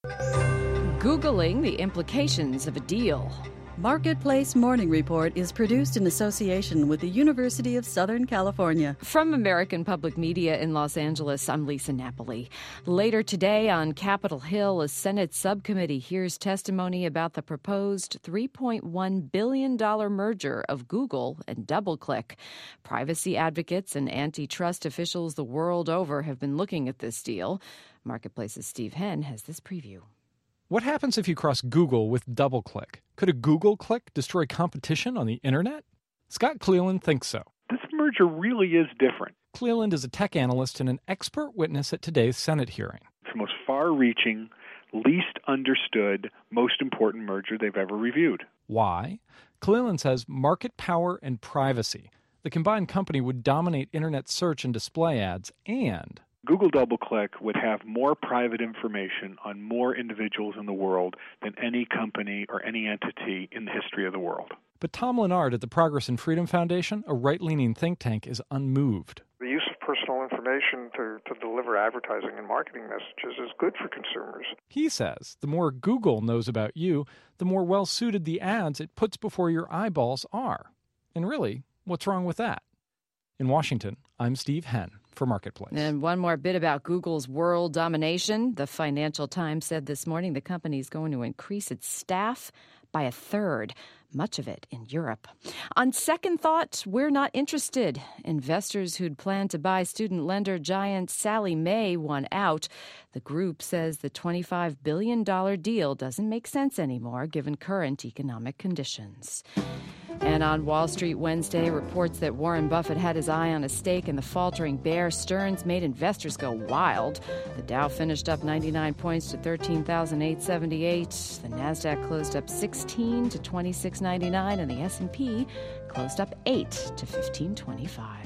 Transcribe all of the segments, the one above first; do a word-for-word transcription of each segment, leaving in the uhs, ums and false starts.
Googling the implications of a deal. Marketplace Morning Report is produced in association with the University of Southern California. From American Public Media in Los Angeles, I'm Lisa Napoli. Later today on Capitol Hill, a Senate subcommittee hears testimony about the proposed three point one billion dollars merger of Google and DoubleClick. Privacy advocates and antitrust officials the world over have been looking at this deal. Marketplace's Steve Henn has this preview. What happens if you cross Google with DoubleClick? Could a Google click destroy competition on the internet? Scott Cleland thinks so. This merger really is different. Cleland is a tech analyst and an expert witness at today's Senate hearing. It's the most far-reaching, least understood, most important merger they've ever reviewed. Why? Cleland says market power and privacy. The combined company would dominate internet search and display ads, and Google DoubleClick would have more private information on more individuals in the world than any company or any entity in the history of the world. But Tom Lennard at the Progress and Freedom Foundation, a right-leaning think tank, is unmoved. The use of personal information to, to deliver advertising and marketing messages is good for consumers. He says the more Google knows about you, the more well-suited the ads it puts before your eyeballs are. And really, what's wrong with that? In Washington, I'm Steve Henn for Marketplace. And one more bit about Google's world domination. The Financial Times said this morning the company is going to increase its staff by a third, much of it in Europe. On second thought, we're not interested. Investors who'd planned to buy student lender giant Sallie Mae won out. The group says the twenty-five billion dollars deal doesn't make sense anymore given current economic conditions. And on Wall Street Wednesday, reports that Warren Buffett had his eye on a stake in the faltering Bear Stearns made investors go wild. The Dow finished up ninety-nine points to thirteen thousand eight hundred seventy-eight. The Nasdaq closed up sixteen to twenty-six ninety-nine, and the S and P closed up eight to fifteen twenty-five.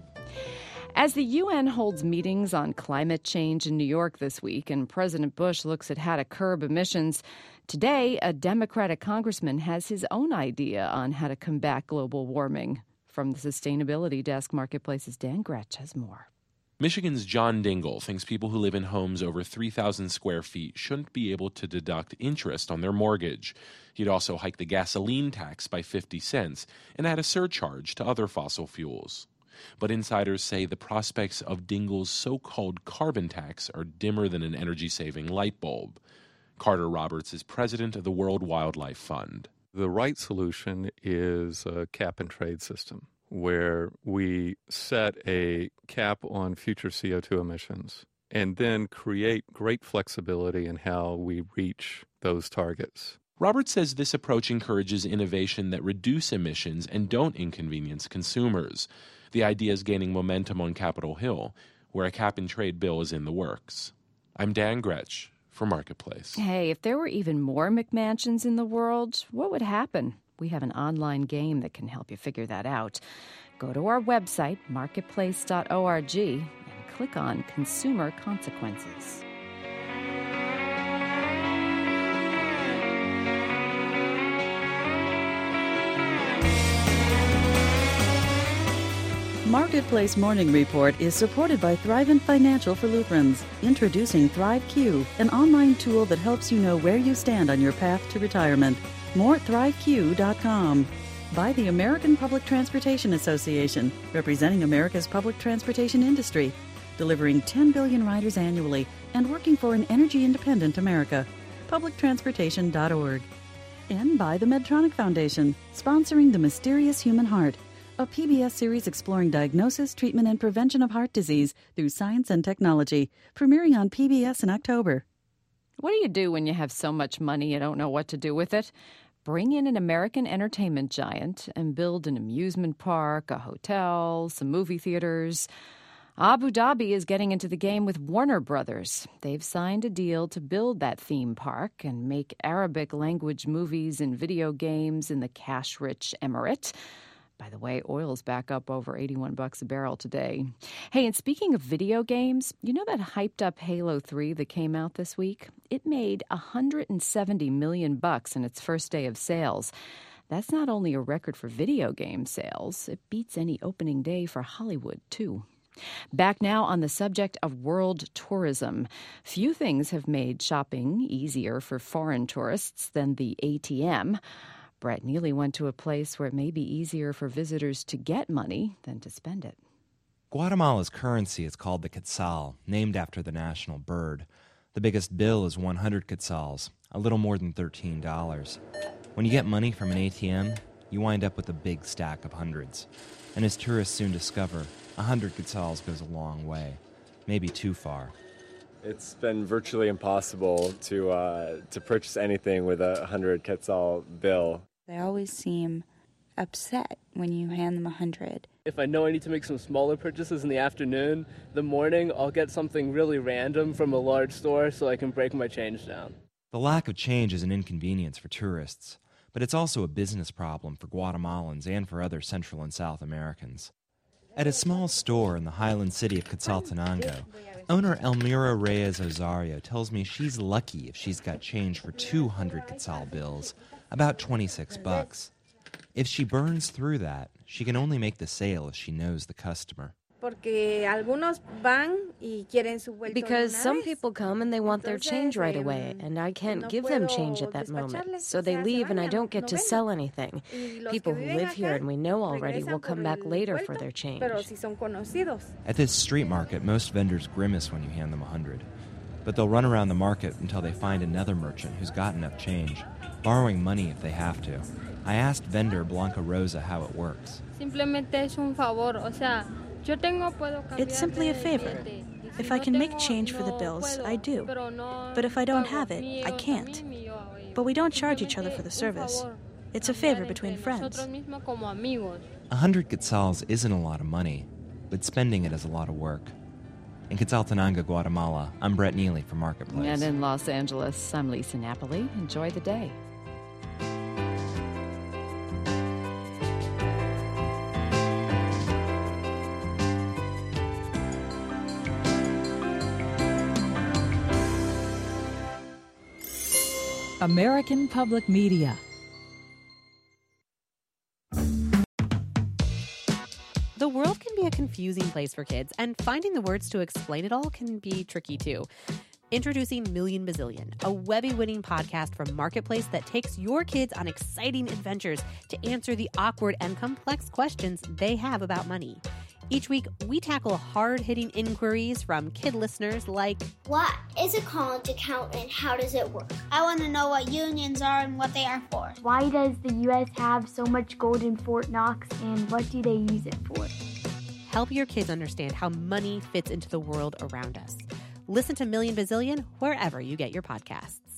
As the U N holds meetings on climate change in New York this week and President Bush looks at how to curb emissions, today a Democratic congressman has his own idea on how to combat global warming. From the Sustainability Desk, Marketplace's Dan Gretsch has more. Michigan's John Dingell thinks people who live in homes over three thousand square feet shouldn't be able to deduct interest on their mortgage. He'd also hike the gasoline tax by fifty cents and add a surcharge to other fossil fuels. But insiders say the prospects of Dingell's so-called carbon tax are dimmer than an energy-saving light bulb. Carter Roberts is president of the World Wildlife Fund. The right solution is a cap-and-trade system where we set a cap on future C O two emissions and then create great flexibility in how we reach those targets. Roberts says this approach encourages innovation that reduce emissions and don't inconvenience consumers. The idea is gaining momentum on Capitol Hill, where a cap-and-trade bill is in the works. I'm Dan Gretsch for Marketplace. Hey, if there were even more McMansions in the world, what would happen? We have an online game that can help you figure that out. Go to our website, marketplace dot org, and click on Consumer Consequences. Marketplace Morning Report is supported by Thrivent Financial for Lutherans. Introducing ThriveQ, an online tool that helps you know where you stand on your path to retirement. More at thrive q dot com. By the American Public Transportation Association, representing America's public transportation industry, delivering ten billion riders annually and working for an energy-independent America. public transportation dot org. And by the Medtronic Foundation, sponsoring The Mysterious Human Heart, a P B S series exploring diagnosis, treatment, and prevention of heart disease through science and technology, premiering on P B S in October. What do you do when you have so much money you don't know what to do with it? Bring in an American entertainment giant and build an amusement park, a hotel, some movie theaters. Abu Dhabi is getting into the game with Warner Brothers. They've signed a deal to build that theme park and make Arabic language movies and video games in the cash-rich emirate. By the way, oil's back up over eighty-one bucks a barrel today. Hey, and speaking of video games, you know that hyped-up Halo three that came out this week? It made one hundred seventy million bucks in its first day of sales. That's not only a record for video game sales, it beats any opening day for Hollywood, too. Back now on the subject of world tourism. Few things have made shopping easier for foreign tourists than the A T M. Brett Neely went to a place where it may be easier for visitors to get money than to spend it. Guatemala's currency is called the quetzal, named after the national bird. The biggest bill is one hundred quetzals, a little more than thirteen dollars. When you get money from an A T M, you wind up with a big stack of hundreds. And as tourists soon discover, one hundred quetzals goes a long way, maybe too far. It's been virtually impossible to uh, to purchase anything with a one hundred quetzal bill. They always seem upset when you hand them a hundred. If I know I need to make some smaller purchases in the afternoon, the morning, I'll get something really random from a large store so I can break my change down. The lack of change is an inconvenience for tourists, but it's also a business problem for Guatemalans and for other Central and South Americans. At a small store in the highland city of Quetzaltenango, owner Elmira Reyes Osario tells me she's lucky if she's got change for two hundred quetzal bills, about twenty-six bucks. If she burns through that, she can only make the sale if she knows the customer. Because some people come and they want their change right away, and I can't give them change at that moment. So they leave and I don't get to sell anything. People who live here and we know already will come back later for their change. At this street market, most vendors grimace when you hand them a hundred. But they'll run around the market until they find another merchant who's got enough change, borrowing money if they have to. I asked vendor Blanca Rosa how it works. It's simply a favor. If I can make change for the bills, I do. But if I don't have it, I can't. But we don't charge each other for the service. It's a favor between friends. A hundred quetzals isn't a lot of money, but spending it is a lot of work. In Quetzaltenango, Guatemala, I'm Brett Neely for Marketplace. And in Los Angeles, I'm Lisa Napoli. Enjoy the day. American Public Media. The world can be a confusing place for kids, and finding the words to explain it all can be tricky too. Introducing Million Bazillion, a Webby-winning podcast from Marketplace that takes your kids on exciting adventures to answer the awkward and complex questions they have about money. Each week, we tackle hard-hitting inquiries from kid listeners like, what is a college account and how does it work? I want to know what unions are and what they are for. Why does the U S have so much gold in Fort Knox and what do they use it for? Help your kids understand how money fits into the world around us. Listen to Million Bazillion wherever you get your podcasts.